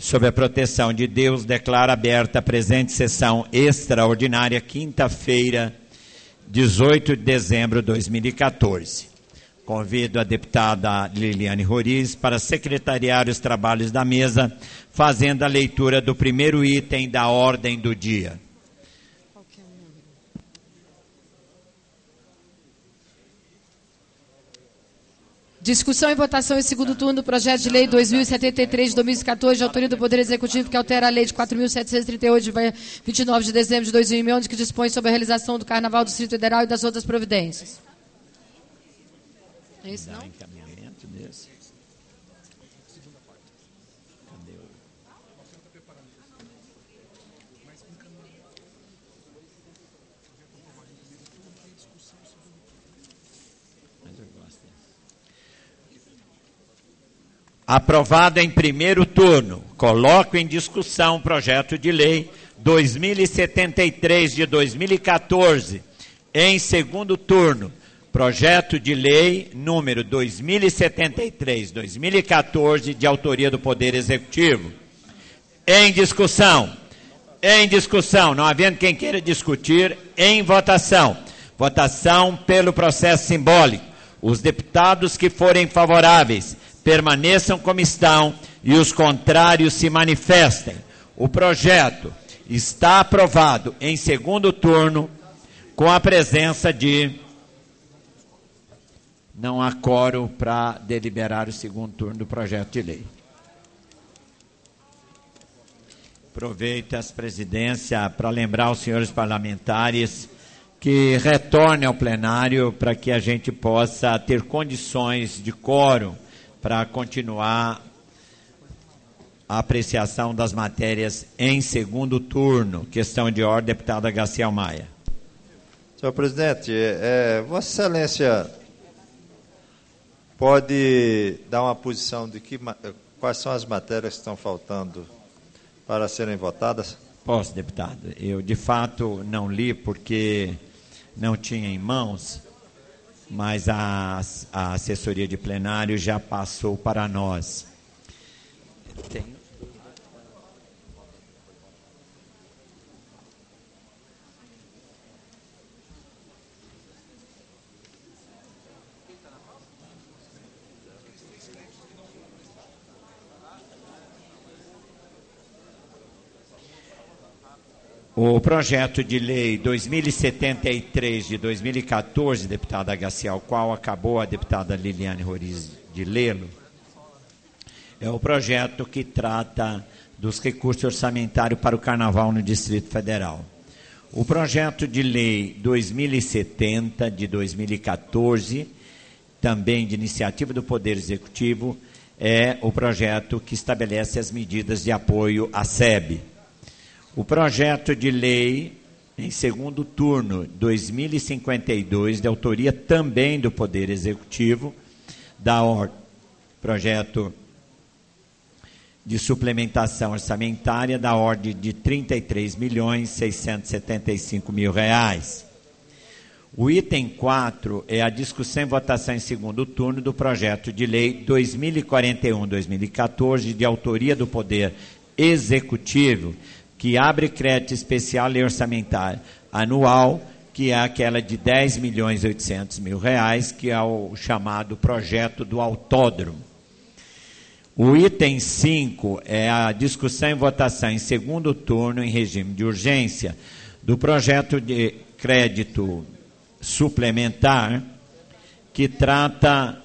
sob a proteção de Deus, declaro aberta a presente sessão extraordinária, quinta-feira, 18 de dezembro de 2014. Convido a deputada Liliane Roriz para secretariar os trabalhos da mesa, fazendo a leitura do primeiro item da ordem do dia. Discussão e votação em segundo turno do projeto de lei 2073 de 2014, de autoria do Poder Executivo, que altera a lei de 4.738, de 29 de dezembro de 2011, que dispõe sobre a realização do Carnaval do Distrito Federal e das outras providências. É isso, não? Encaminhamento desse. Cadê o... Mas eu gosto desse. Aprovado em primeiro turno. Coloco em discussão o projeto de lei 2073 de 2014. Em segundo turno. Projeto de lei número 2073-2014, de autoria do Poder Executivo. Em discussão. Em discussão. Não havendo quem queira discutir, em votação. Votação pelo processo simbólico. Os deputados que forem favoráveis permaneçam como estão e os contrários se manifestem. O projeto está aprovado em segundo turno com a presença de... Não há quórum para deliberar o segundo turno do projeto de lei. Aproveito essa presidência para lembrar aos senhores parlamentares que retornem ao plenário para que a gente possa ter condições de quórum para continuar a apreciação das matérias em segundo turno. Questão de ordem, deputada Garcia Maia. Senhor presidente, Vossa Excelência pode dar uma posição de quais são as matérias que estão faltando para serem votadas? Posso, deputado. Eu, de fato, não li porque não tinha em mãos, mas a assessoria de plenário já passou para nós. Tem... O projeto de lei 2073 de 2014, deputada Garcia, ao qual acabou a deputada Liliane Roriz de lê-lo, é o projeto que trata dos recursos orçamentários para o Carnaval no Distrito Federal. O projeto de lei 2070 de 2014, também de iniciativa do Poder Executivo, é o projeto que estabelece as medidas de apoio à SEB. O projeto de lei, em segundo turno, 2052, de autoria também do Poder Executivo, projeto de suplementação orçamentária da ordem de R$ 33.675.000. O item 4 é a discussão e votação em segundo turno do projeto de lei 2041-2014, de autoria do Poder Executivo, que abre crédito especial e orçamentário anual, que é aquela de R$ 10.800.000, que é o chamado projeto do autódromo. O item 5 é a discussão e votação em segundo turno, em regime de urgência, do projeto de crédito suplementar, que trata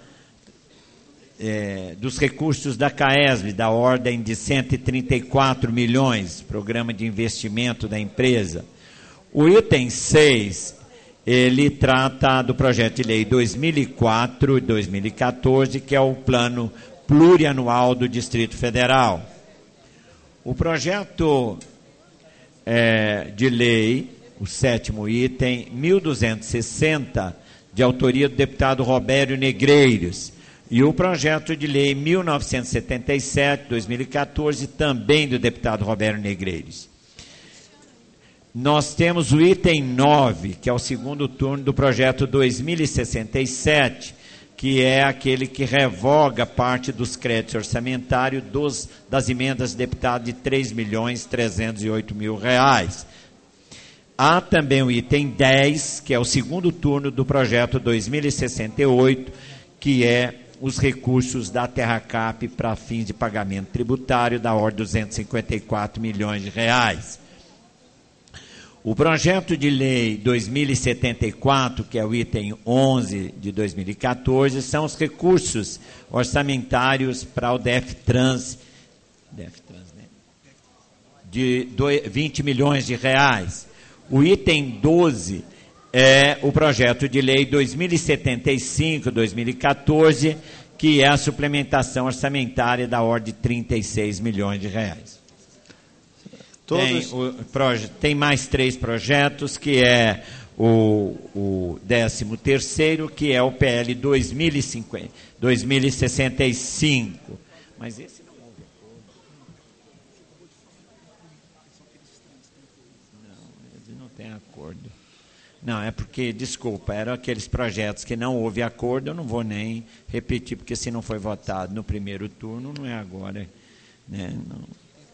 dos recursos da CAESB, da ordem de 134 milhões, programa de investimento da empresa. O item 6, ele trata do projeto de lei 2004 e 2014, que é o plano plurianual do Distrito Federal. O projeto de lei, o sétimo item, 1260, de autoria do deputado Robério Negreiros, e o projeto de lei 1977-2014, também do deputado Robério Negreiros. Nós temos o item 9, que é o segundo turno do projeto 2067, que é aquele que revoga parte dos créditos orçamentários das emendas de deputado de R$ 3.308.000. Há também o item 10, que é o segundo turno do projeto 2068, que é os recursos da Terracap para fins de pagamento tributário da ordem de R$ 254 milhões. O projeto de lei 2074, que é o item 11 de 2014, são os recursos orçamentários para o DEFTRANS, né? De R$ 20 milhões. O item 12 é o projeto de lei 2075-2014, que é a suplementação orçamentária da ordem de R$ 36 milhões. Tem mais 3 projetos, que é o 13º, que é o PL 2065. Mas esse não houve acordo. Não, ele não tem acordo. Não, é porque, desculpa, eram aqueles projetos que não houve acordo, eu não vou nem repetir, porque se não foi votado no primeiro turno, não é agora, né? Não.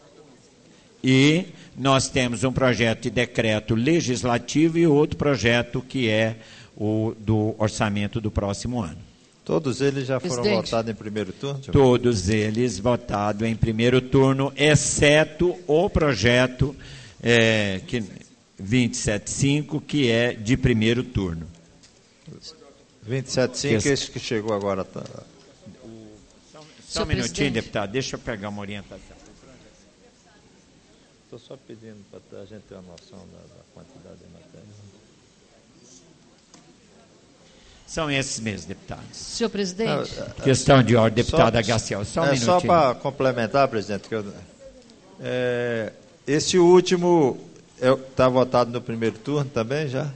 E nós temos um projeto de decreto legislativo e outro projeto que é o do orçamento do próximo ano. Todos eles já foram votados em primeiro turno? Todos eles votados em primeiro turno, exceto o projeto 275, que é de primeiro turno. 275, esse que chegou agora. Só um minutinho, deputado, deixa eu pegar uma orientação. Estou só pedindo para a gente ter uma noção da quantidade de matéria. São esses mesmos, deputados. Senhor presidente. Questão de ordem, deputada Gaciel. Só um minutinho. Só para complementar, presidente, esse último está votado no primeiro turno também já?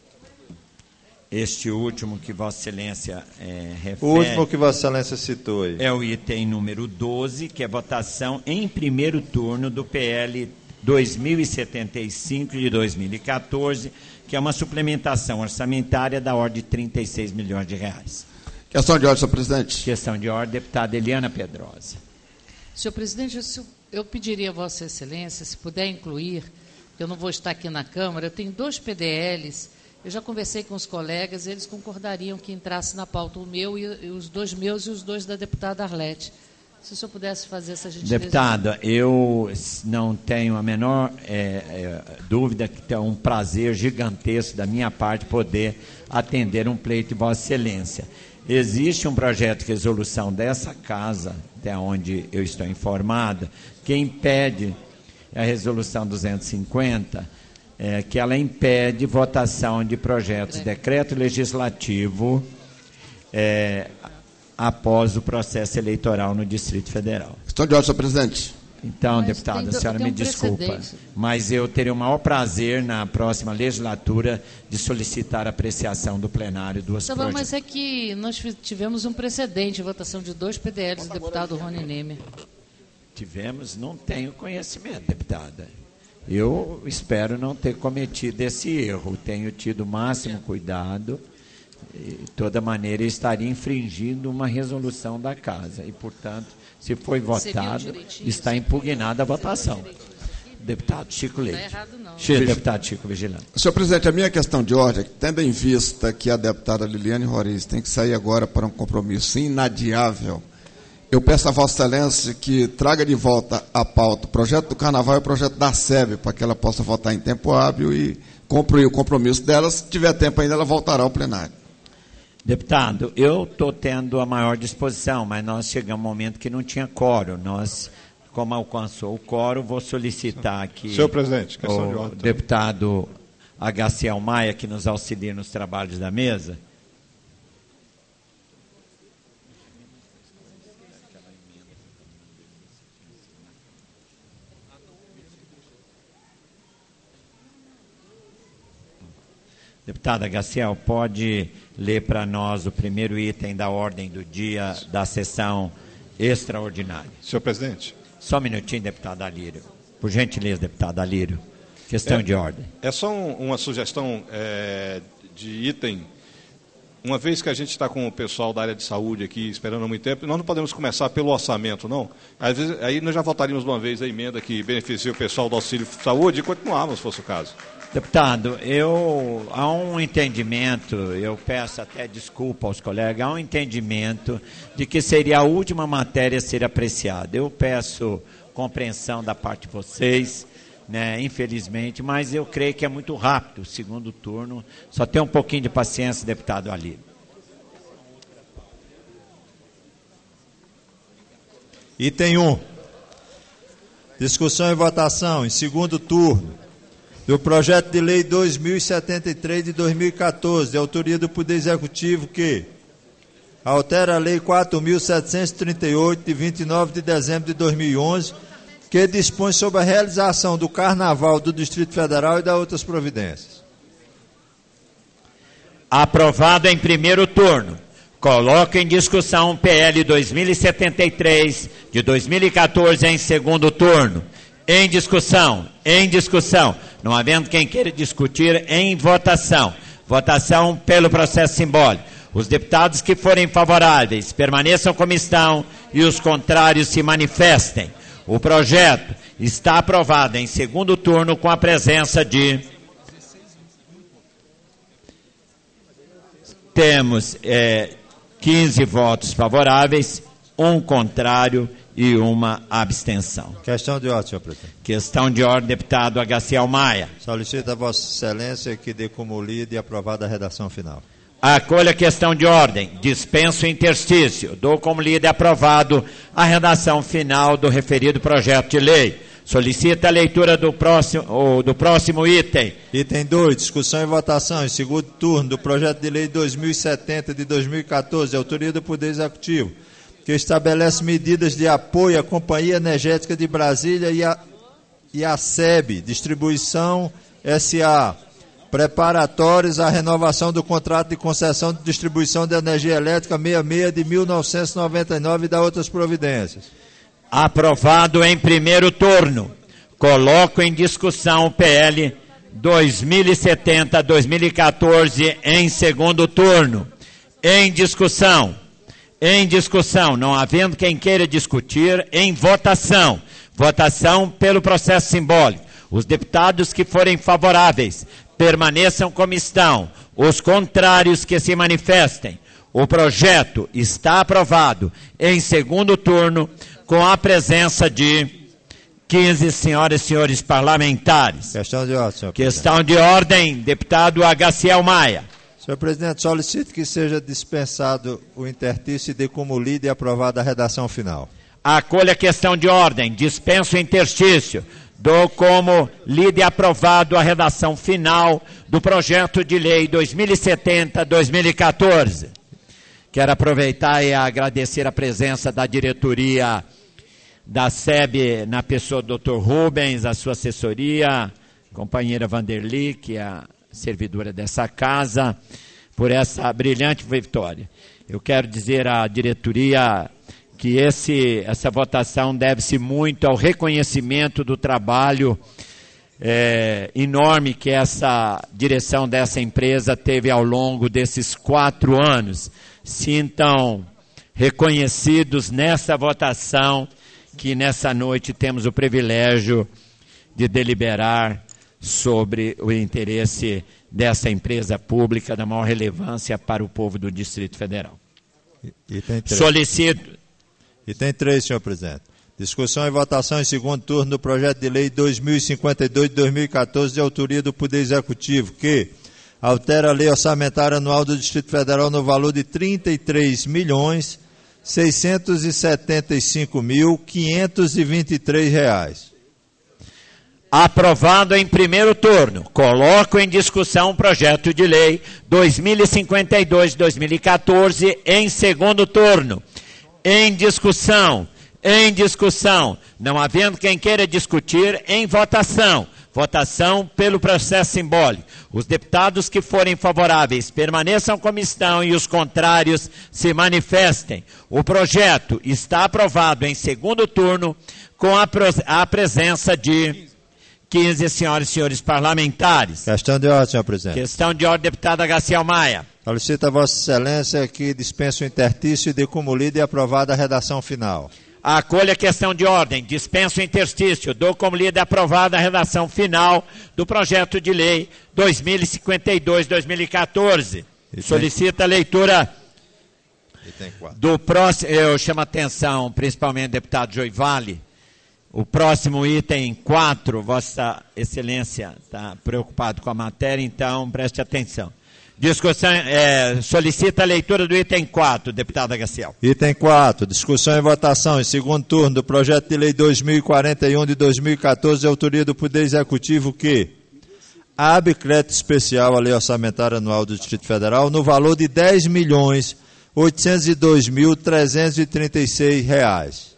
Este último que Vossa Excelência refere... O último que Vossa Excelência citou aí. É o item número 12, que é votação em primeiro turno do PL 2075 de 2014, que é uma suplementação orçamentária da ordem de R$ 36 milhões. Questão de ordem, senhor presidente. Questão de ordem, deputada Eliana Pedrosa. Senhor presidente, eu pediria a Vossa Excelência, se puder incluir, eu não vou estar aqui na Câmara, eu tenho 2 PDLs, eu já conversei com os colegas, eles concordariam que entrasse na pauta o meu e os 2 meus e os 2 da deputada Arlete. Se o senhor pudesse fazer essa gentileza. Deputada, eu não tenho a menor dúvida que é um prazer gigantesco da minha parte poder atender um pleito de Vossa Excelência. Existe um projeto de resolução dessa casa, até onde eu estou informado, que impede a resolução 250, que ela impede votação de projetos de decreto legislativo após o processo eleitoral no Distrito Federal. Questão de ordem, senhor presidente. Então, deputada, a senhora me desculpa, mas eu terei o maior prazer na próxima legislatura de solicitar a apreciação do plenário dos projetos. Mas é que nós tivemos um precedente, votação de 2 PDLs do deputado Rony Nemer. Tivemos, não tenho conhecimento, deputada. Eu espero não ter cometido esse erro. Tenho tido o máximo cuidado. De toda maneira, estaria infringindo uma resolução da casa. E, portanto, se foi votado, está impugnada a votação. Deputado Chico Leite. Não está errado, não. Deputado Chico Vigilante. Senhor presidente, a minha questão de ordem, tendo em vista que a deputada Liliane Roriz tem que sair agora para um compromisso inadiável, eu peço a Vossa Excelência que traga de volta a pauta o projeto do Carnaval e o projeto da SEB, para que ela possa votar em tempo hábil e cumprir o compromisso dela. Se tiver tempo ainda, ela voltará ao plenário. Deputado, eu estou tendo a maior disposição, mas nós chegamos a um momento que não tinha quórum. Nós, como alcançou o quórum, vou solicitar aqui senhor presidente, questão de ordem. O deputado Agaciel Maia, que nos auxilia nos trabalhos da mesa. Deputada Gaciel, pode ler para nós o primeiro item da ordem do dia da sessão extraordinária. Senhor presidente. Só um minutinho, deputado Alírio. Por gentileza, deputado Alírio. Questão de ordem. É só uma sugestão de item uma vez que a gente está com o pessoal da área de saúde aqui esperando há muito tempo, nós não podemos começar pelo orçamento, não? Às vezes, aí nós já votaríamos de uma vez a emenda que beneficia o pessoal do auxílio saúde e continuávamos, se fosse o caso. Deputado, há um entendimento, eu peço até desculpa aos colegas, há um entendimento de que seria a última matéria a ser apreciada. Eu peço compreensão da parte de vocês, né, infelizmente, mas eu creio que é muito rápido o segundo turno. Só tem um pouquinho de paciência, deputado Ali. Item 1. Discussão e votação em segundo turno do projeto de lei 2073 de 2014, de autoria do Poder Executivo, que altera a lei 4.738 de 29 de dezembro de 2011, que dispõe sobre a realização do Carnaval do Distrito Federal e das outras providências. Aprovado em primeiro turno. Coloco em discussão o PL 2073 de 2014 em segundo turno. Em discussão. Não havendo quem queira discutir, em votação. Votação pelo processo simbólico. Os deputados que forem favoráveis permaneçam como estão e os contrários se manifestem. O projeto está aprovado em segundo turno com a presença de... Temos 15 votos favoráveis, um contrário e uma abstenção. Questão de ordem, senhor presidente. Questão de ordem, deputado Agaciel Maia. Solicito a Vossa Excelência que dê como lida e aprovada a redação final. Acolho a questão de ordem. Dispenso o interstício. Dou como lida e aprovado a redação final do referido projeto de lei. Solicita a leitura do próximo item. Item 2. Discussão e votação em segundo turno do projeto de lei 2070 de 2014, de autoria do Poder Executivo, que estabelece medidas de apoio à Companhia Energética de Brasília e à SEB, Distribuição S.A., preparatórios à renovação do contrato de concessão de distribuição de energia elétrica 66 de 1999 e da outras providências. Aprovado em primeiro turno. Coloco em discussão o PL 2070-2014 em segundo turno. Em discussão. Não havendo quem queira discutir, em votação. Votação pelo processo simbólico. Os deputados que forem favoráveis permaneçam como estão. Os contrários que se manifestem. O projeto está aprovado em segundo turno com a presença de 15 senhoras e senhores parlamentares. Questão de ordem, senhor Questão de ordem, deputado Agaciel Maia. Senhor presidente, solicito que seja dispensado o interstício e dê como lida e aprovada a redação final. Acolha a questão de ordem, dispenso o interstício. Dou como lida e aprovado a redação final do projeto de lei 2070-2014. Quero aproveitar e agradecer a presença da diretoria da SEB, na pessoa do Dr. Rubens, a sua assessoria, companheira Vanderly, que é a servidora dessa casa, por essa brilhante vitória. Eu quero dizer à diretoria que essa votação deve-se muito ao reconhecimento do trabalho enorme que essa direção dessa empresa teve ao longo desses 4 anos. Sintam reconhecidos nessa votação que nessa noite temos o privilégio de deliberar sobre o interesse dessa empresa pública da maior relevância para o povo do Distrito Federal. Solicito. Item 3, senhor presidente. Discussão e votação em segundo turno do projeto de lei 2052 de 2014, de autoria do Poder Executivo, que altera a lei orçamentária anual do Distrito Federal no valor de R$ 33.675.523. Aprovado em primeiro turno. Coloco em discussão o projeto de lei 2052-2014 em segundo turno. Em discussão. Não havendo quem queira discutir, em votação. Votação pelo processo simbólico. Os deputados que forem favoráveis permaneçam como estão e os contrários se manifestem. O projeto está aprovado em segundo turno com a presença de 15, senhoras e senhores parlamentares. Questão de ordem, senhor presidente. Questão de ordem, deputada Gaciel Maia. Solicito a Vossa Excelência que dispense o intertício e dê como lida e aprovada a redação final. Acolha a questão de ordem, dispenso o interstício, dou como lida e aprovada a redação final do projeto de lei 2052-2014. Solicita a leitura do próximo, eu chamo a atenção, principalmente deputado Joivale, o próximo item 4, Vossa Excelência está preocupado com a matéria, então preste atenção. Discussão, solicita a leitura do item 4, deputada Gaciel. Item 4, discussão e votação em segundo turno do projeto de lei 2041 de 2014, de autoria do Poder Executivo que abre crédito especial à Lei Orçamentária Anual do Distrito Federal no valor de R$10.802.336.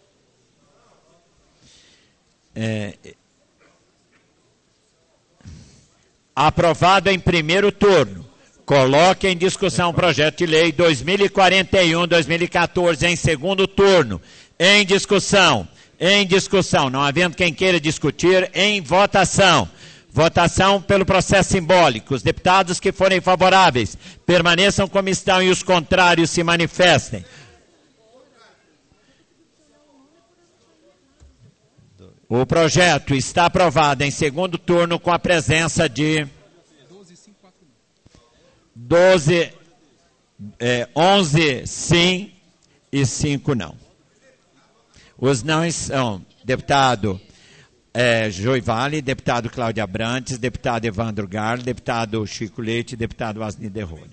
Aprovado em primeiro turno. Coloque em discussão o projeto de lei 2041-2014 em segundo turno. Em discussão. Não havendo quem queira discutir, em votação. Votação pelo processo simbólico. Os deputados que forem favoráveis permaneçam como estão e os contrários se manifestem. O projeto está aprovado em segundo turno com a presença de 11 sim e 5 não. Os não são deputado Joivale, deputado Cláudia Abrantes, deputado Evandro Garlo, deputado Chico Leite, deputado Asni Derrolho.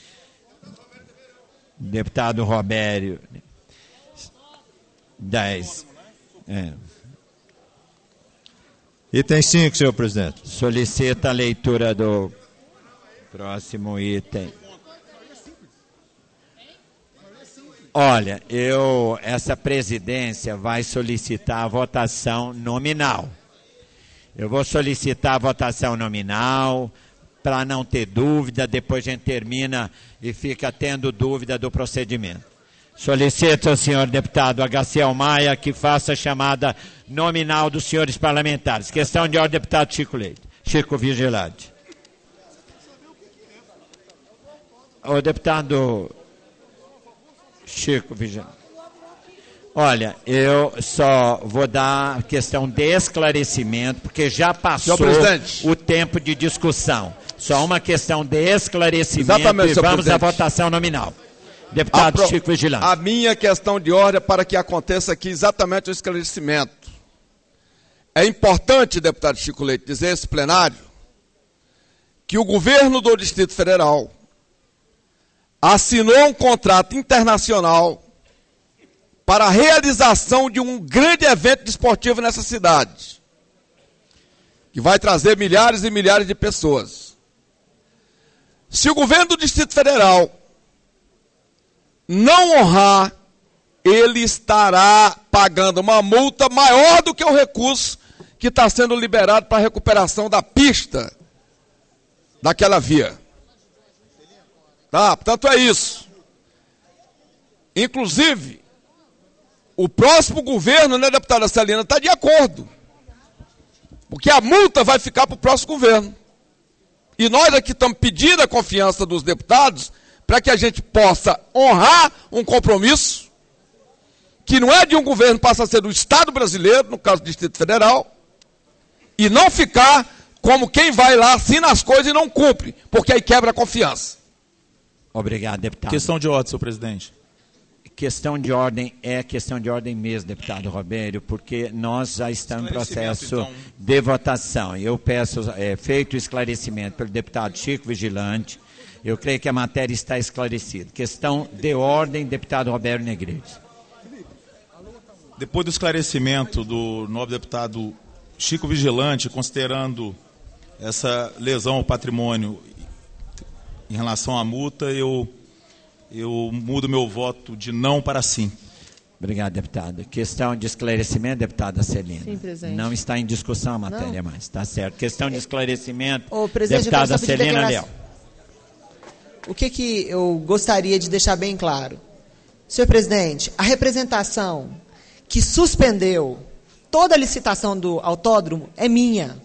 Deputado Robério, 10. Item 5, senhor presidente. Solicita a leitura do próximo item. Olha, essa presidência vai solicitar a votação nominal. Eu vou solicitar a votação nominal para não ter dúvida, depois a gente termina e fica tendo dúvida do procedimento. Solicito ao senhor deputado Gaciel Maia que faça a chamada nominal dos senhores parlamentares. Questão de ordem, deputado Chico Leite. Chico Vigilante. O deputado Chico Vigilante. Olha, eu só vou dar questão de esclarecimento, porque já passou o tempo de discussão. Só uma questão de esclarecimento. Exatamente, e vamos à votação nominal. Deputado Chico Vigilante. A minha questão de ordem é para que aconteça aqui exatamente o esclarecimento. É importante, deputado Chico Leite, dizer a esse plenário que o governo do Distrito Federal assinou um contrato internacional para a realização de um grande evento desportivo nessa cidade, que vai trazer milhares e milhares de pessoas. Se o governo do Distrito Federal não honrar, ele estará pagando uma multa maior do que o recurso que está sendo liberado para a recuperação da pista daquela via. Tá, portanto é isso. Inclusive, o próximo governo, né, deputada Celina, está de acordo. Porque a multa vai ficar para o próximo governo. E nós aqui estamos pedindo a confiança dos deputados para que a gente possa honrar um compromisso que não é de um governo, passa a ser do Estado brasileiro, no caso do Distrito Federal, e não ficar como quem vai lá, assina as coisas e não cumpre, porque aí quebra a confiança. Obrigado, deputado. Questão de ordem, senhor presidente. Questão de ordem é questão de ordem mesmo, deputado Robério, porque nós já estamos em processo de votação. Eu peço, feito o esclarecimento pelo deputado Chico Vigilante, eu creio que a matéria está esclarecida. Questão de ordem, deputado Robério Negreiros. Depois do esclarecimento do nobre deputado Chico Vigilante, considerando essa lesão ao patrimônio em relação à multa, eu mudo meu voto de não para sim. Obrigado, deputado. Questão de esclarecimento, deputada Celina. Sim, presidente. Não está em discussão a matéria mais, está certo. Questão de esclarecimento, deputada Celina Leal. O que eu gostaria de deixar bem claro? Senhor presidente, a representação que suspendeu toda a licitação do autódromo é minha.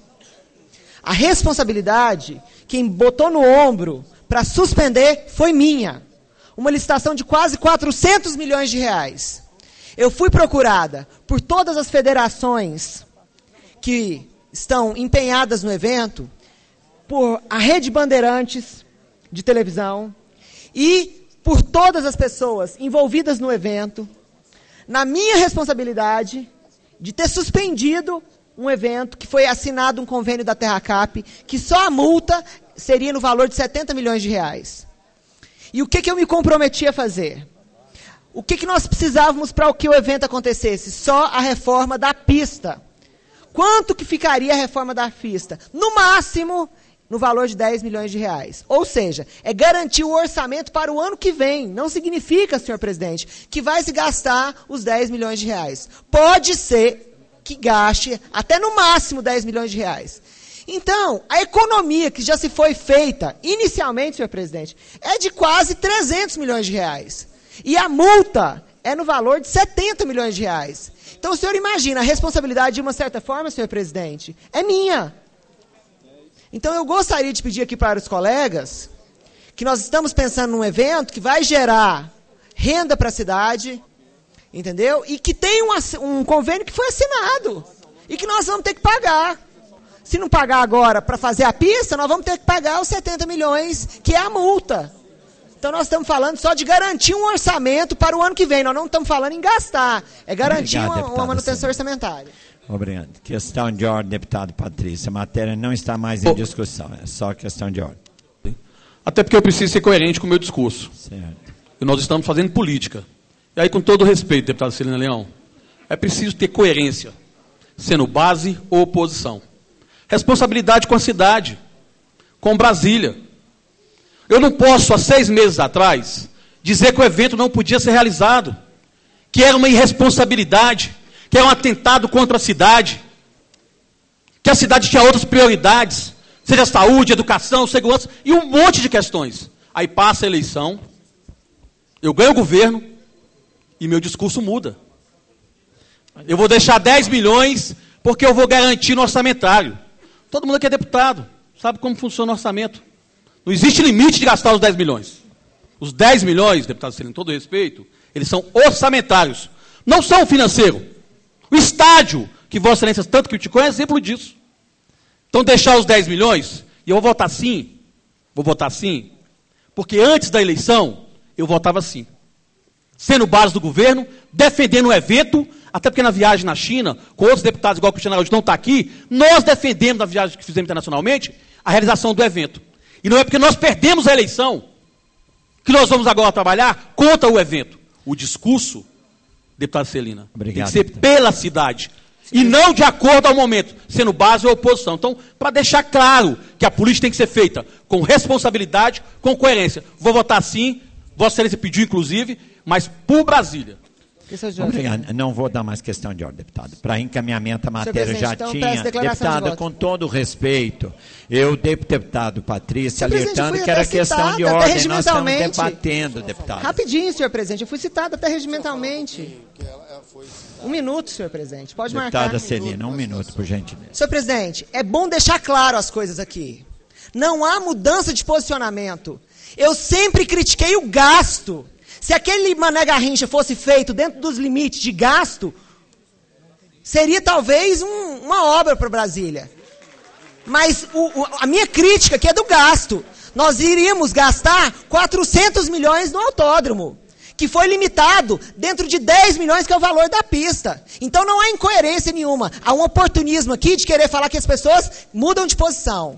A responsabilidade, quem botou no ombro para suspender, foi minha. Uma licitação de quase 400 milhões de reais. Eu fui procurada por todas as federações que estão empenhadas no evento, por a Rede Bandeirantes de televisão e por todas as pessoas envolvidas no evento, na minha responsabilidade de ter suspendido um evento que foi assinado um convênio da Terracap, que só a multa seria no valor de 70 milhões de reais. E o que eu me comprometi a fazer? O que nós precisávamos para que o evento acontecesse? Só a reforma da pista. Quanto que ficaria a reforma da pista? No máximo, no valor de 10 milhões de reais. Ou seja, é garantir o orçamento para o ano que vem. Não significa, senhor presidente, que vai se gastar os 10 milhões de reais. Pode ser que gaste até no máximo 10 milhões de reais. Então, a economia que já se foi feita inicialmente, senhor presidente, é de quase 300 milhões de reais. E a multa é no valor de 70 milhões de reais. Então, o senhor imagina, a responsabilidade, de uma certa forma, senhor presidente, é minha. Então, eu gostaria de pedir aqui para os colegas que nós estamos pensando num evento que vai gerar renda para a cidade, entendeu? E que tem um convênio que foi assinado e que nós vamos ter que pagar. Se não pagar agora para fazer a pista, nós vamos ter que pagar os 70 milhões, que é a multa. Então, nós estamos falando só de garantir um orçamento para o ano que vem. Nós não estamos falando em gastar. É garantir uma manutenção orçamentária. Obrigado. Questão de ordem, deputado Patrícia. A matéria não está mais em discussão. É só questão de ordem. Até porque eu preciso ser coerente com o meu discurso. Certo. E nós estamos fazendo política. E aí, com todo respeito, deputada Celina Leão, é preciso ter coerência, sendo base ou oposição. Responsabilidade com a cidade, com Brasília. Eu não posso, há 6 meses atrás, dizer que o evento não podia ser realizado, que era uma irresponsabilidade, que era um atentado contra a cidade, que a cidade tinha outras prioridades, seja saúde, educação, segurança, e um monte de questões. Aí passa a eleição, eu ganho o governo, e meu discurso muda. Eu vou deixar 10 milhões, porque eu vou garantir no orçamentário. Todo mundo aqui é deputado, sabe como funciona o orçamento. Não existe limite de gastar os 10 milhões. Os 10 milhões, deputado Celina, com todo respeito, eles são orçamentários. Não são financeiros. O estádio, que Vossa Excelência tanto criticou, é exemplo disso. Então, deixar os 10 milhões, e eu vou votar sim, porque antes da eleição, eu votava sim. Sendo base do governo, defendendo o evento, até porque na viagem na China, com outros deputados, igual o Cristiano Araújo não está aqui, nós defendemos na viagem que fizemos internacionalmente, a realização do evento. E não é porque nós perdemos a eleição que nós vamos agora trabalhar contra o evento. O discurso, deputada Celina, obrigado, tem que ser pela cidade. E não de acordo ao momento, sendo base ou oposição. Então, para deixar claro que a política tem que ser feita com responsabilidade, com coerência. Vou votar sim, Vossa Excelência pediu inclusive, mas por Brasília. Obrigado. Não vou dar mais questão de ordem, deputado. Para encaminhamento, a matéria já então, tinha. Deputada, com todo respeito, eu, deputado Patrícia, alertando que era questão de ordem. Nós estamos debatendo, deputado. Rapidinho, senhor presidente. Eu fui citado até regimentalmente. 1 minuto, senhor presidente. Pode marcar. Deputada Celina, 1 minuto, por gentileza. Senhor presidente, é bom deixar claro as coisas aqui. Não há mudança de posicionamento. Eu sempre critiquei o gasto. Se aquele Mané Garrincha fosse feito dentro dos limites de gasto, seria talvez uma obra para Brasília. Mas a minha crítica aqui é do gasto. Nós iríamos gastar 400 milhões no autódromo, que foi limitado dentro de 10 milhões, que é o valor da pista. Então não há incoerência nenhuma. Há um oportunismo aqui de querer falar que as pessoas mudam de posição.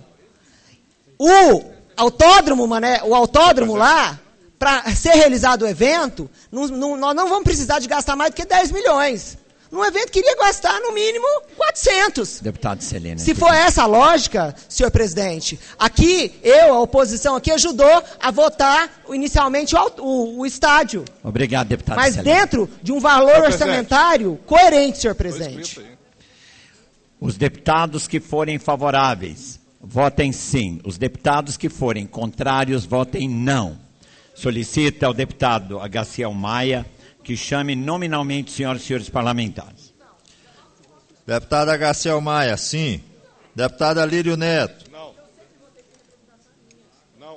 O autódromo lá, para ser realizado o evento, nós não vamos precisar de gastar mais do que 10 milhões. Num evento queria gastar, no mínimo, 400. Deputado Celina. Se for essa a lógica, senhor presidente, aqui, a oposição aqui, ajudou a votar inicialmente o estádio. Obrigado, deputado Mas Celina. dentro de um valor orçamentário coerente, senhor presidente. Os deputados que forem favoráveis, votem sim. Os deputados que forem contrários, votem não. Solicita ao deputado Agaciel Maia que chame nominalmente os senhores parlamentares. Deputado Agaciel Maia, sim. Deputado Alírio Neto. Não. Não.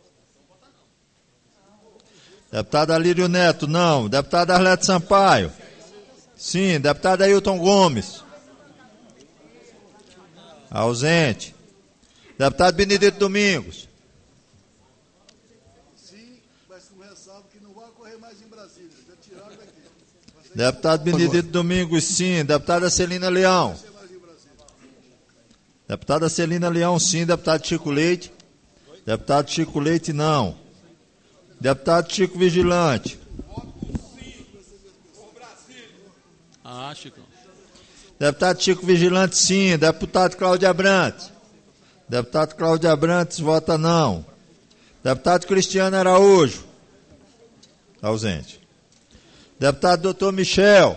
Deputado Alírio Neto, não. Deputado Arleto Sampaio. Sim. Deputado Ailton Gomes. Ausente. Deputado Benedito Domingos. Sim, mas com ressalva que não vai ocorrer mais em Brasília. Já tiraram daqui. Deputado Benedito Domingos, sim. Deputada Celina Leão. Deputada Celina Leão, sim. Deputado Chico Leite. Deputado Chico Leite, não. Deputado Chico Vigilante. Ah, Chico. Deputado Chico Vigilante, sim. Deputado Cláudio Abrantes. Deputado Cláudio Abrantes, vota não. Deputado Cristiano Araújo. Ausente. Deputado Doutor Michel.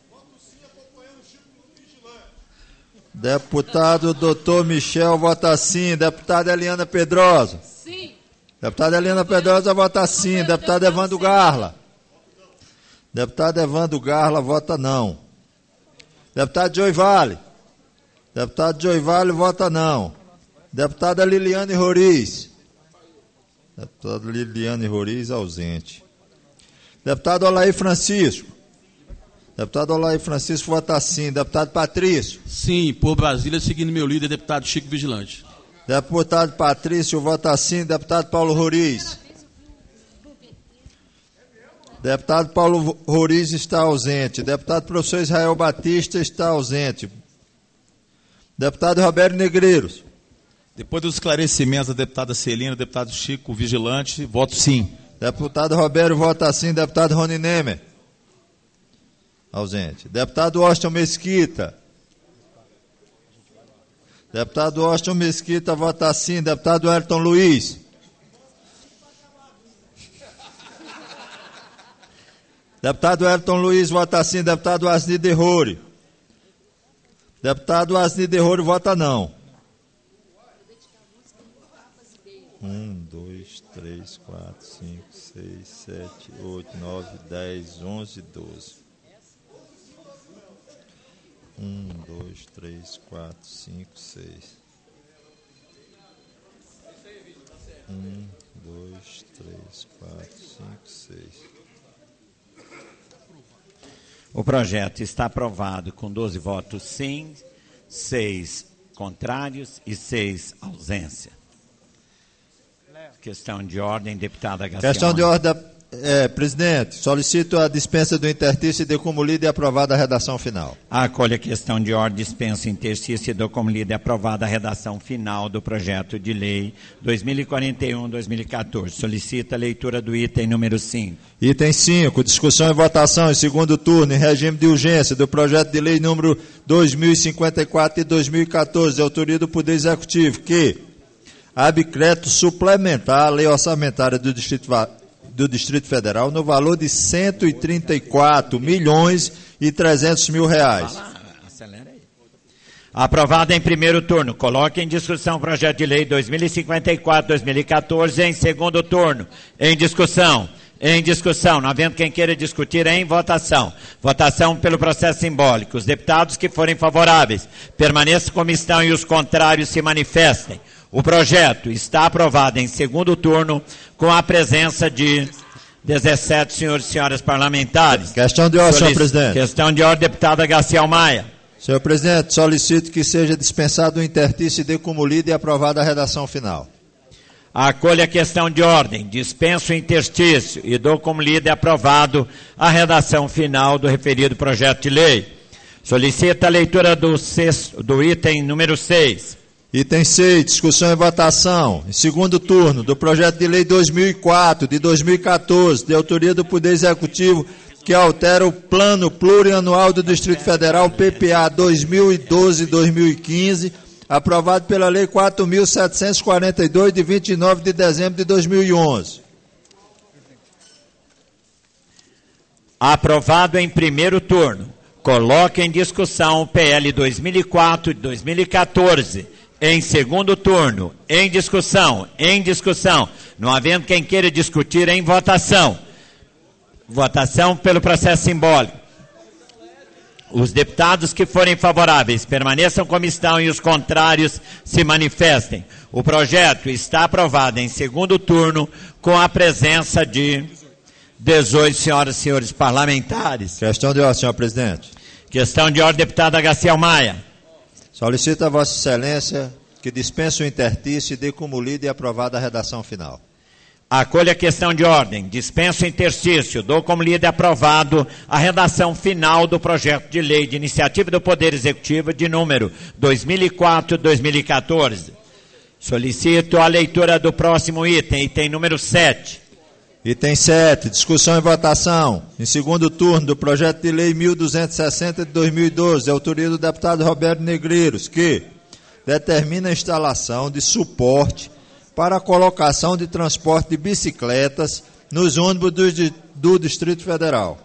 Deputado Doutor Michel, vota sim. Deputada Eliana Pedrosa. Sim. Deputada Eliana Pedrosa, vota sim. Deputado Evandro Garla. Deputado Evandro Garla, vota não. Deputado Joy Vale. Deputado Joy Vale, vota não. Deputada Liliane Roriz. Deputada Liliane Roriz, ausente. Deputado Olaí Francisco. Deputado Olaí Francisco, vota sim. Deputado Patrício. Sim, por Brasília, seguindo meu líder, deputado Chico Vigilante. Deputado Patrício, vota sim. Deputado Paulo Roriz. Deputado Paulo Roriz está ausente. Deputado professor Israel Batista está ausente. Deputado Roberto Negreiros. Depois dos esclarecimentos da deputada Celina, deputado Chico Vigilante, voto sim. Deputado Roberto, vota sim. Deputado Rony Nemer. Ausente. Deputado Austin Mesquita. Deputado Austin Mesquita, vota sim. Deputado Ayrton Luiz. Deputado Ayrton Luiz, vota sim. Deputado Asni Derrore. Deputado Asni Derrore, vota não. 1, 2, 3, 4, 5, 6, 7, 8, 9, 10, 11, 12. 1, 2, 3, 4, 5, 6. 1, 2, 3, 4, 5, 6. O projeto está aprovado com 12 votos sim, 6 contrários e 6 ausência. Questão de ordem, deputada Garcia. Questão de ordem, presidente. Solicito a dispensa do interstício e dê como lida e aprovada a redação final. Acolho a questão de ordem, dispensa o interstício e dou como lida e aprovada a redação final do projeto de lei 2041-2014. Solicita a leitura do item número 5. Item 5. Discussão e votação em segundo turno, em regime de urgência, do projeto de lei número 2054 de 2014, de autoria do Poder Executivo, que decreto suplementar a lei orçamentária do Distrito Federal no valor de 134 milhões e 300 mil reais. Acelera aí. Aprovado em primeiro turno. Coloque em discussão o projeto de lei 2054-2014 em segundo turno. Em discussão. Em discussão. Não havendo quem queira discutir, em votação. Votação pelo processo simbólico. Os deputados que forem favoráveis permaneçam como estão e os contrários se manifestem. O projeto está aprovado em segundo turno com a presença de 17 senhores e senhoras parlamentares. Questão de ordem, senhor presidente. Questão de ordem, deputada Garcia Maia. Senhor presidente, solicito que seja dispensado o interstício e dê como lida e aprovada a redação final. Acolho a questão de ordem, dispenso o interstício e dou como lida e aprovado a redação final do referido projeto de lei. Solicita a leitura do item número 6. Item 6, discussão e votação, em segundo turno, do projeto de lei 2004, de 2014, de autoria do Poder Executivo, que altera o Plano Plurianual do Distrito Federal, PPA 2012-2015, aprovado pela Lei 4.742, de 29 de dezembro de 2011. Aprovado em primeiro turno. Coloque em discussão o PL 2004 de 2014. Em segundo turno, em discussão, não havendo quem queira discutir, em votação. Votação pelo processo simbólico. Os deputados que forem favoráveis permaneçam como estão e os contrários se manifestem. O projeto está aprovado em segundo turno com a presença de 18 senhoras e senhores parlamentares. Questão de ordem, senhor presidente. Questão de ordem, deputada Garcia Maia. Solicito a Vossa Excelência que dispense o interstício e dê como lida e aprovada a redação final. Acolho a questão de ordem. Dispenso o interstício. Dou como lida e aprovado a redação final do projeto de lei de iniciativa do Poder Executivo de número 2004-2014. Solicito a leitura do próximo item número 7. Item 7, discussão e votação, em segundo turno, do projeto de lei 1260 de 2012, de autoria do deputado Roberto Negreiros, que determina a instalação de suporte para a colocação de transporte de bicicletas nos ônibus do Distrito Federal.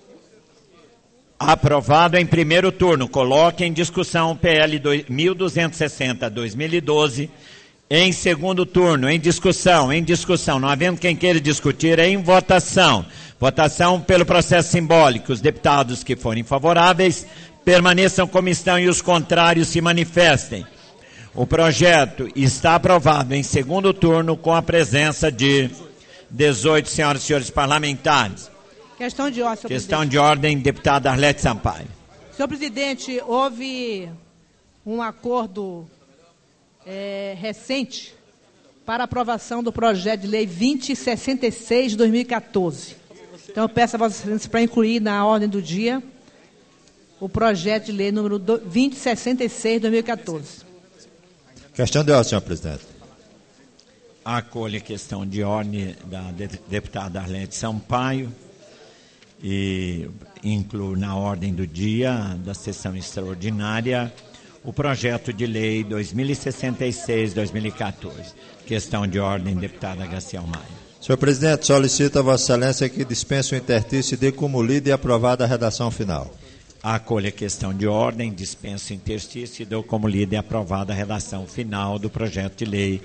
Aprovado em primeiro turno. Coloque em discussão o PL 1260-2012. Em segundo turno, em discussão, não havendo quem queira discutir, em votação. Votação pelo processo simbólico. Os deputados que forem favoráveis permaneçam como estão e os contrários se manifestem. O projeto está aprovado em segundo turno com a presença de 18 senhoras e senhores parlamentares. Questão de ordem, senhor Questão presidente. de ordem, deputada Arlete Sampaio. Senhor presidente, houve um acordo recente para aprovação do projeto de lei 2066 de 2014. Então eu peço a Vossa Excelência para incluir na ordem do dia o projeto de lei número 2066 de 2014. Questão de ordem, senhor presidente. Acolho a questão de ordem da deputada Arlete Sampaio e incluo na ordem do dia da sessão extraordinária o projeto de lei 2066-2014. Questão de ordem, deputada Garcia Maia. Senhor presidente, solicito a Vossa Excelência que dispense o interstício e dê como lida e aprovada a redação final. Acolho a questão de ordem, dispenso o interstício e dou como lida e aprovada a redação final do projeto de lei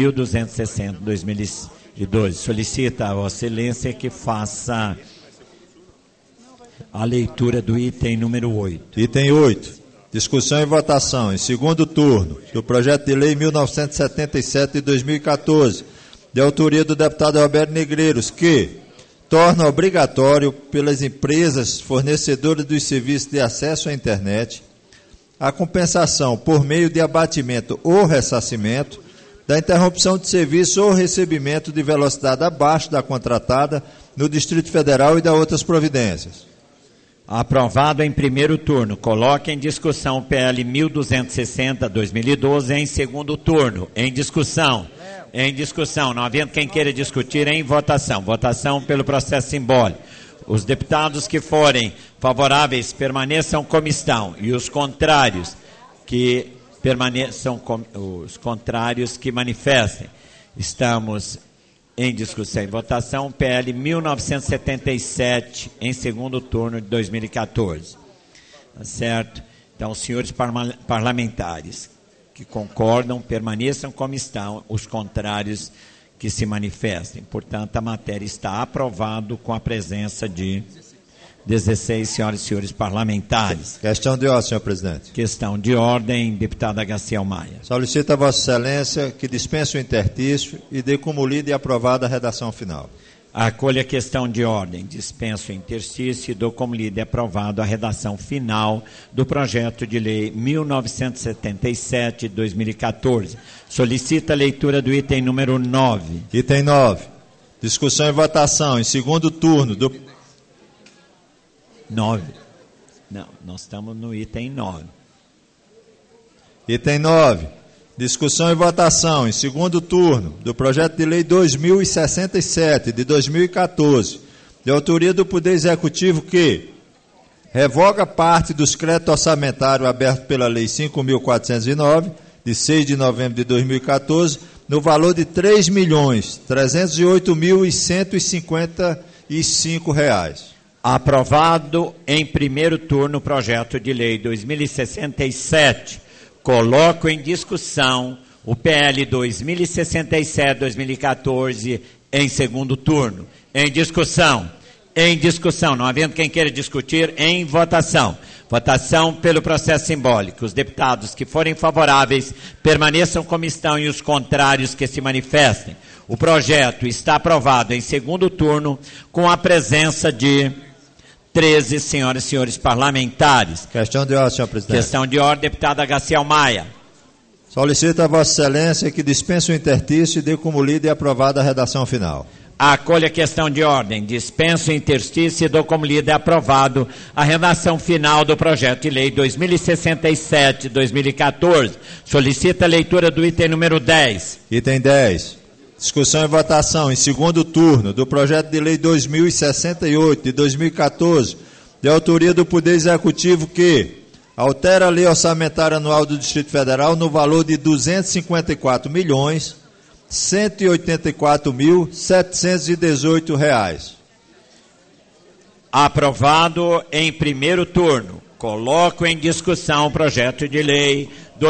1260-2012. Solicita a Vossa Excelência que faça a leitura do item número 8. Item 8. Discussão e votação, em segundo turno, do projeto de lei 1977 de 2014, de autoria do deputado Roberto Negreiros, que torna obrigatório pelas empresas fornecedoras dos serviços de acesso à internet a compensação por meio de abatimento ou ressarcimento da interrupção de serviço ou recebimento de velocidade abaixo da contratada no Distrito Federal e da outras providências. Aprovado em primeiro turno. Coloque em discussão o PL 1260-2012 em segundo turno. Em discussão. Não havendo quem queira discutir, em votação. Votação pelo processo simbólico. Os deputados que forem favoráveis permaneçam como estão e os contrários que manifestem. Estamos em discussão e votação, PL 1977, em segundo turno de 2014. Tá certo? Então, os senhores parlamentares que concordam, permaneçam como estão, os contrários que se manifestem. Portanto, a matéria está aprovada com a presença de 16 senhoras e senhores parlamentares. Questão de ordem, senhor presidente. Questão de ordem, deputada Garcia Maia. Solicito a Vossa Excelência que dispense o interstício e dê como lida e aprovada a redação final. Acolho a questão de ordem, dispenso o interstício e dou como lida e aprovado a redação final do projeto de lei 1977 de 2014. Solicita a leitura do item número 9. Item 9. Discussão e votação em segundo turno do 9. Não, nós estamos no item 9. Item 9. Discussão e votação em segundo turno do projeto de lei 2067 de 2014, de autoria do Poder Executivo, que revoga parte dos créditos orçamentários abertos pela Lei 5.409, de 6 de novembro de 2014, no valor de R$ 3.308.155. Aprovado em primeiro turno o projeto de lei 2067. Coloco em discussão o PL 2067-2014 em segundo turno. Em discussão. Em discussão, não havendo quem queira discutir, em votação. Votação pelo processo simbólico. Os deputados que forem favoráveis permaneçam como estão e os contrários que se manifestem. O projeto está aprovado em segundo turno com a presença de 13 senhoras e senhores parlamentares. Questão de ordem, senhor presidente. Questão de ordem, deputada Gaciel Maia. Solicito a Vossa Excelência que dispense o interstício e dê como lida e aprovada a redação final. Acolho a questão de ordem. Dispenso o interstício e dou como lida e aprovado a redação final do projeto de lei 2067-2014. Solicita a leitura do item número 10. Item 10. Discussão e votação em segundo turno do projeto de lei 2068 de 2014, de autoria do Poder Executivo, que altera a lei orçamentária anual do Distrito Federal no valor de R$ 254.184.718. Aprovado em primeiro turno. Coloco em discussão o projeto de lei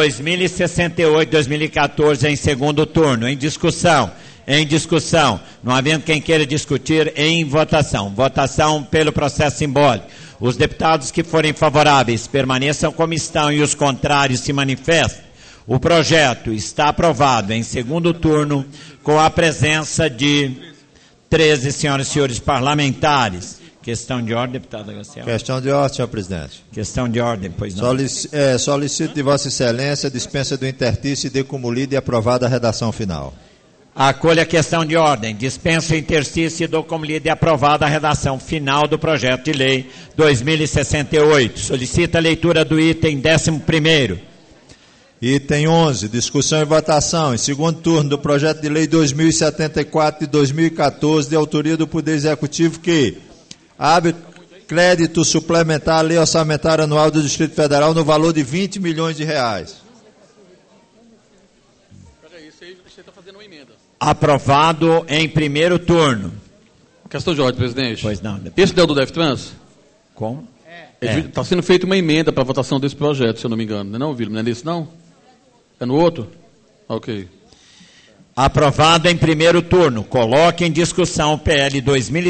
2068-2014 em segundo turno. Em discussão. Não havendo quem queira discutir, em votação. Votação pelo processo simbólico. Os deputados que forem favoráveis permaneçam como estão e os contrários se manifestem. O projeto está aprovado em segundo turno com a presença de 13 senhoras e senhores parlamentares. Questão de ordem, deputada Gaciel. Questão de ordem, senhor presidente. Questão de ordem, pois não. Solicito de Vossa Excelência a dispensa do interstício e dê como lida e aprovada a redação final. Acolho a questão de ordem. Dispenso o interstício e dou como lida e aprovada a redação final do projeto de lei 2068. Solicita a leitura do item 11º. Item 11. Discussão e votação em segundo turno do projeto de lei 2074 de 2014, de autoria do Poder Executivo, que abre crédito suplementar à lei orçamentária anual do Distrito Federal no valor de R$ 20 milhões. Aprovado em primeiro turno. Questão de ordem, presidente. Pois não. Esse é o do DefTrans? Como? Está sendo feita uma emenda para a votação desse projeto, se eu não me engano. Não, Vila? Não é nesse, não? É no outro? Ok. Aprovado em primeiro turno. Coloque em discussão o PL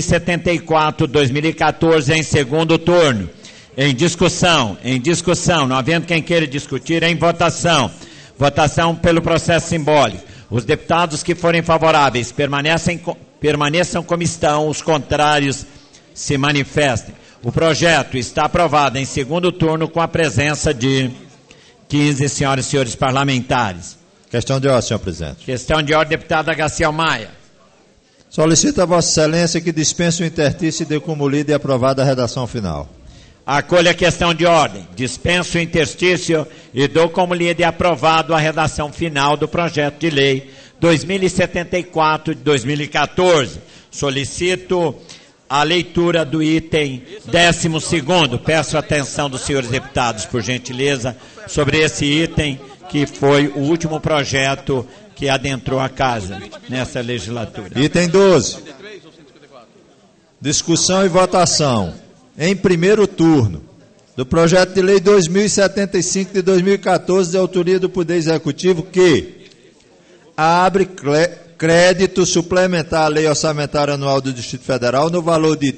2074-2014 em segundo turno. Em discussão. Não havendo quem queira discutir, em votação. Votação pelo processo simbólico. Os deputados que forem favoráveis permaneçam como estão, os contrários se manifestem. O projeto está aprovado em segundo turno com a presença de 15 senhoras e senhores parlamentares. Questão de ordem, senhor presidente. Questão de ordem, deputada Gaciel Maia. Solicito a Vossa Excelência que dispense o interstício e dê como lida e aprovada a redação final. Acolho a questão de ordem. Dispenso o interstício e dou como lida e aprovado a redação final do projeto de lei 2074 de 2014. Solicito a leitura do item 12º. Peço a atenção dos senhores deputados, por gentileza, sobre esse item, que foi o último projeto que adentrou a casa nessa legislatura. Item 12. Discussão e votação em primeiro turno do projeto de lei 2075 de 2014, de autoria do Poder Executivo, que abre crédito suplementar à lei orçamentária anual do Distrito Federal no valor de R$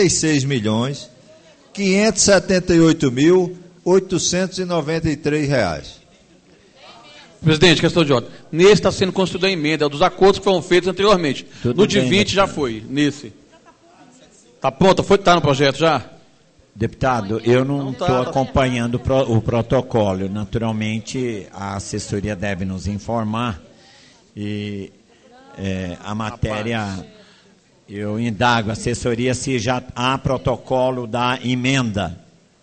36.578.893. Presidente, questão de ordem. Nesse está sendo construída a emenda, dos acordos que foram feitos anteriormente. Tudo no de bem, 20 já foi, nesse. Está pronto? Está no projeto já? Deputado, eu não estou acompanhando o protocolo. Naturalmente, a assessoria deve nos informar e a matéria, eu indago a assessoria se já há protocolo da emenda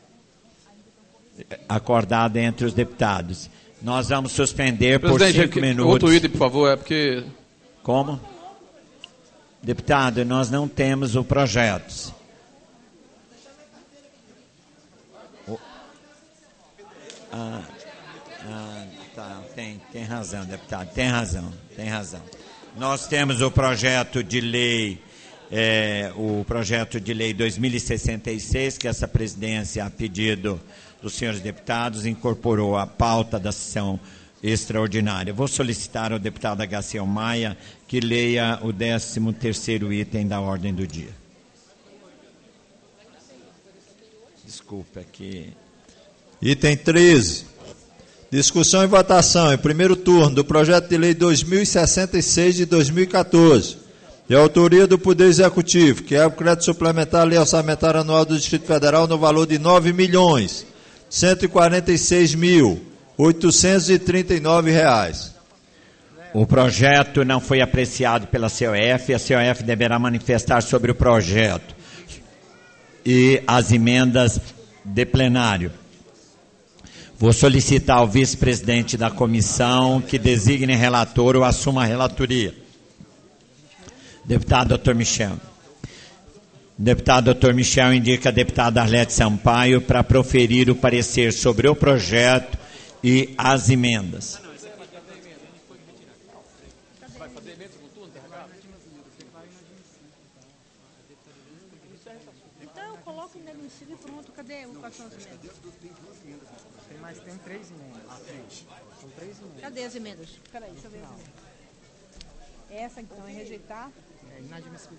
acordada entre os deputados. Nós vamos suspender por 5 minutos. Outro item, por favor, porque... Como? Deputado, nós não temos o projeto. Tá, tem razão, deputado, tem razão. Nós temos o projeto de lei, o projeto de lei 2066, que essa presidência, a pedido dos senhores deputados, incorporou a pauta da sessão extraordinária. Vou solicitar ao deputado Gaciel Maia que leia o 13º item da ordem do dia. Desculpa, aqui. Item 13. Discussão e votação, em primeiro turno, do projeto de lei 2066 de 2014, de autoria do Poder Executivo, que é o crédito suplementar à lei orçamentária anual do Distrito Federal no valor de R$ 9.146.839. O projeto não foi apreciado pela COF, a COF deverá manifestar sobre o projeto e as emendas de plenário. Vou solicitar ao vice-presidente da comissão que designe relator ou assuma a relatoria. Deputado Dr. Michel. Deputado Dr. Michel indica a deputada Arlete Sampaio para proferir o parecer sobre o projeto e as emendas. Então, coloca o negócio e pronto. Cadê o emendas? Tem 3 emendas à frente. São 3 emendas. Cadê as emendas? Espera aí, deixa eu ver as emendas. Essa, então, é rejeitar? É inadmissível.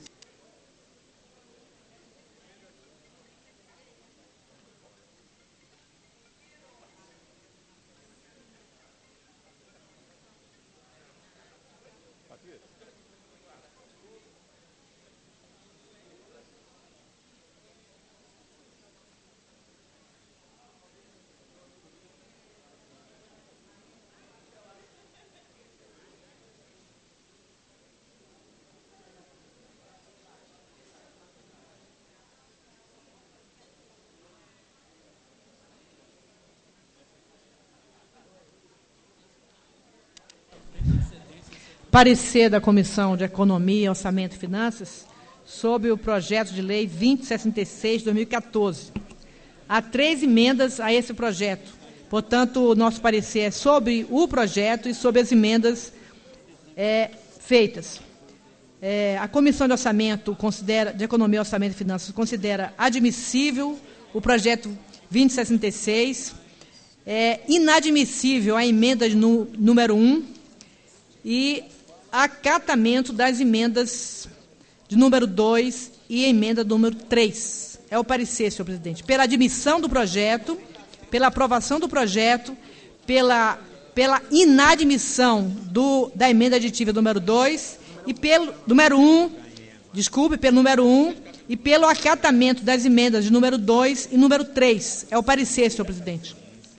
Parecer da Comissão de Economia, Orçamento e Finanças sobre o projeto de lei 2066 de 2014. Há 3 emendas a esse projeto. Portanto, o nosso parecer é sobre o projeto e sobre as emendas feitas. A Comissão de Orçamento de Economia, Orçamento e Finanças considera admissível o projeto 2066, inadmissível a emenda número 1 e acatamento das emendas de número 2 e emenda número 3. É o parecer, senhor presidente. Pela admissão do projeto, pela aprovação do projeto, pela inadmissão da emenda aditiva número 2 e pelo número 1, pelo número 1 e pelo acatamento das emendas de número 2 e número 3. É o parecer, senhor presidente.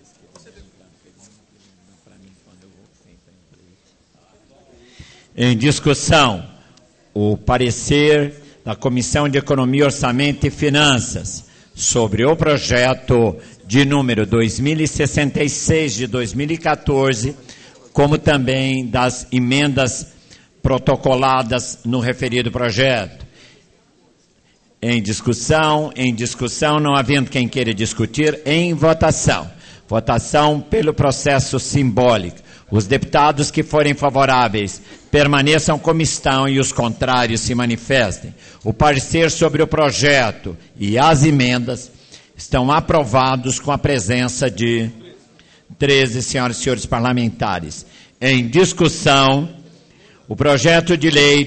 Em discussão, o parecer da Comissão de Economia, Orçamento e Finanças sobre o projeto de número 2066 de 2014, como também das emendas protocoladas no referido projeto. Em discussão, não havendo quem queira discutir, em votação. Votação pelo processo simbólico. Os deputados que forem favoráveis permaneçam como estão e os contrários se manifestem. O parecer sobre o projeto e as emendas estão aprovados com a presença de 13 senhoras e senhores parlamentares. Em discussão, o projeto de lei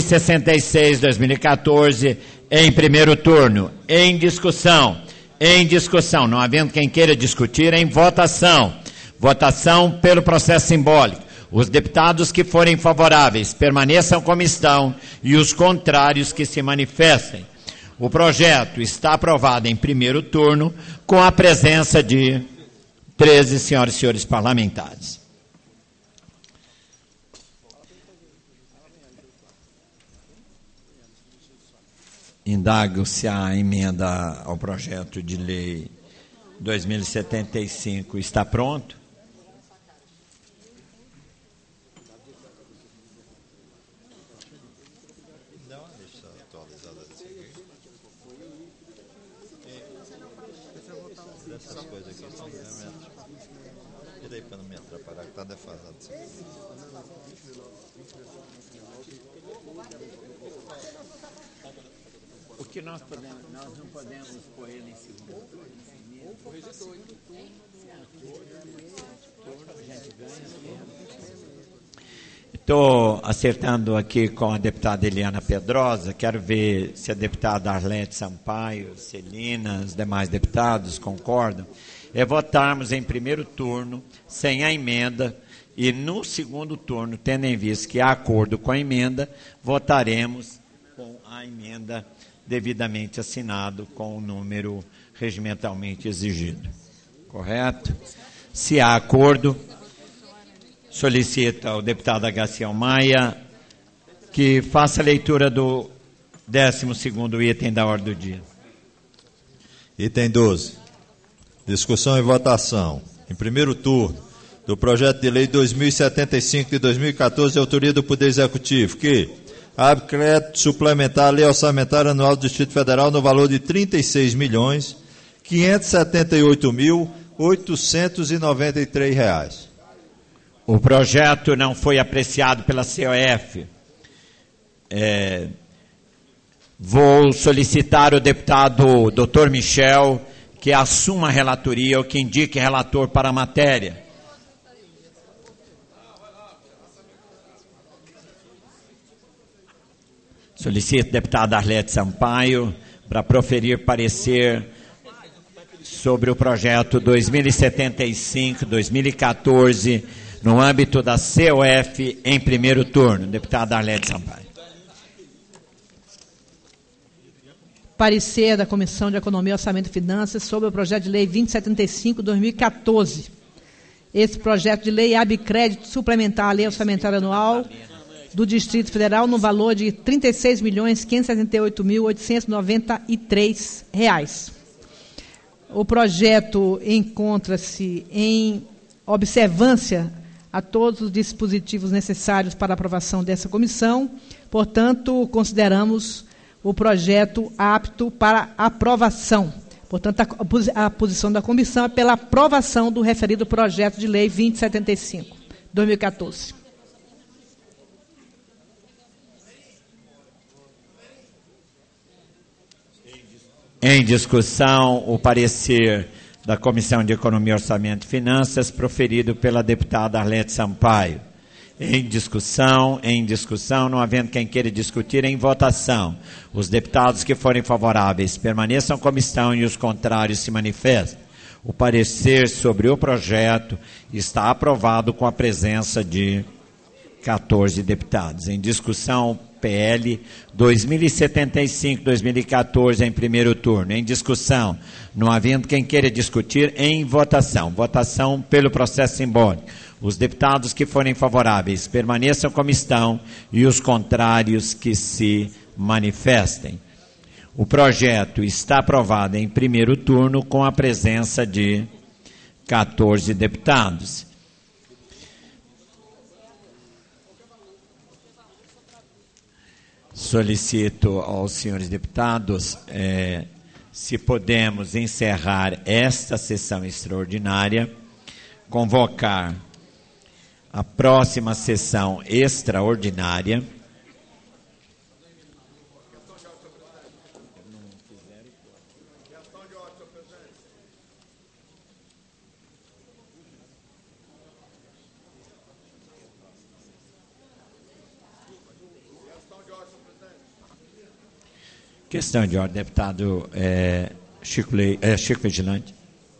2066-2014 em primeiro turno. Em discussão, não havendo quem queira discutir, em votação. Votação pelo processo simbólico. Os deputados que forem favoráveis permaneçam como estão e os contrários que se manifestem. O projeto está aprovado em primeiro turno com a presença de 13 senhoras e senhores parlamentares. Indago se a emenda ao projeto de lei 2075 está pronto. Essas coisas aqui são elementos. E daí para não me atrapalhar, que está defasado. O que nós não podemos pôr ele em segundo turno. Estou acertando aqui com a deputada Eliana Pedrosa. Quero ver se a deputada Arlete Sampaio, Celina, os demais deputados concordam. É votarmos em primeiro turno, sem a emenda, e no segundo turno, tendo em vista que há acordo com a emenda, votaremos com a emenda devidamente assinado com o número regimentalmente exigido. Correto? Se há acordo, solicita ao deputado Agaciel Maia que faça a leitura do 12º item da ordem do dia. Item 12. Discussão e votação. Em primeiro turno, do projeto de lei 2075 de 2014, de autoria do Poder Executivo, que abre crédito suplementar à lei orçamentária anual do Distrito Federal no valor de R$ 36.578.893. O projeto não foi apreciado pela COF. Vou solicitar ao deputado Dr. Michel que assuma a relatoria ou que indique relator para a matéria. Solicito a deputada Arlete Sampaio para proferir parecer sobre o projeto 2075-2014 no âmbito da COF em primeiro turno. Deputada Arlete Sampaio. Parecer da Comissão de Economia, Orçamento e Finanças sobre o projeto de lei 2075-2014. Esse projeto de lei abre crédito suplementar à lei orçamentária anual do Distrito Federal no valor de R$ 36.578.893. O projeto encontra-se em observância a todos os dispositivos necessários para a aprovação dessa comissão. Portanto, consideramos o projeto apto para aprovação. Portanto, a posição da comissão é pela aprovação do referido projeto de lei 2075/2014. Em discussão, o parecer da Comissão de Economia, Orçamento e Finanças, proferido pela deputada Arlete Sampaio. Em discussão, não havendo quem queira discutir, em votação. Os deputados que forem favoráveis permaneçam como estão e os contrários se manifestem. O parecer sobre o projeto está aprovado com a presença de 14 deputados. Em discussão, PL 2075-2014 em primeiro turno. Em discussão, não havendo quem queira discutir, em votação. Votação pelo processo simbólico. Os deputados que forem favoráveis permaneçam como estão e os contrários que se manifestem. O projeto está aprovado em primeiro turno com a presença de 14 deputados. Solicito aos senhores deputados se podemos encerrar esta sessão extraordinária, convocar a próxima sessão extraordinária. Questão de ordem, deputado Chico Vigilante.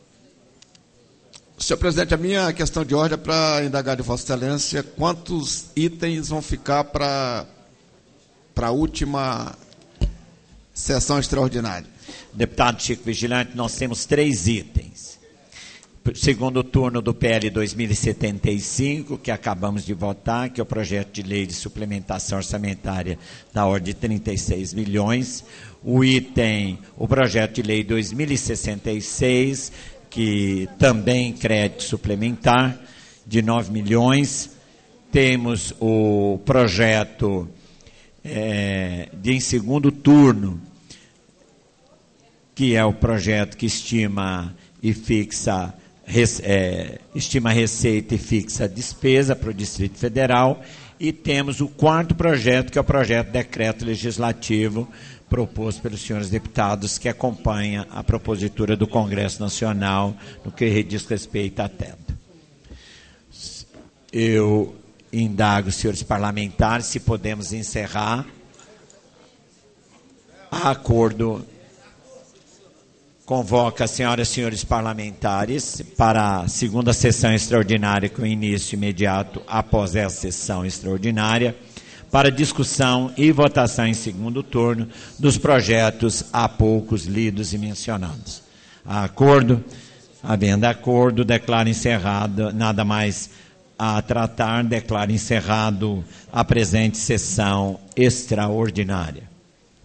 Senhor presidente, a minha questão de ordem é para indagar de Vossa Excelência quantos itens vão ficar para a última sessão extraordinária. Deputado Chico Vigilante, nós temos 3 itens. Segundo turno do PL 2075, que acabamos de votar, que é o projeto de lei de suplementação orçamentária da ordem de 36 milhões. O projeto de lei 2066, que também crédito suplementar, de 9 milhões. Temos o projeto em segundo turno, que é o projeto que estima e fixa estima receita e fixa despesa para o Distrito Federal, e temos o 4º projeto, que é o projeto de decreto legislativo proposto pelos senhores deputados, que acompanha a propositura do Congresso Nacional no que diz respeito à tenda. Eu indago os senhores parlamentares se podemos encerrar. A acordo, convoca as senhoras e senhores parlamentares para a segunda sessão extraordinária, com início imediato após essa sessão extraordinária, para discussão e votação em segundo turno dos projetos há poucos lidos e mencionados. A acordo, havendo acordo, declaro encerrado, nada mais a tratar, declaro encerrado a presente sessão extraordinária.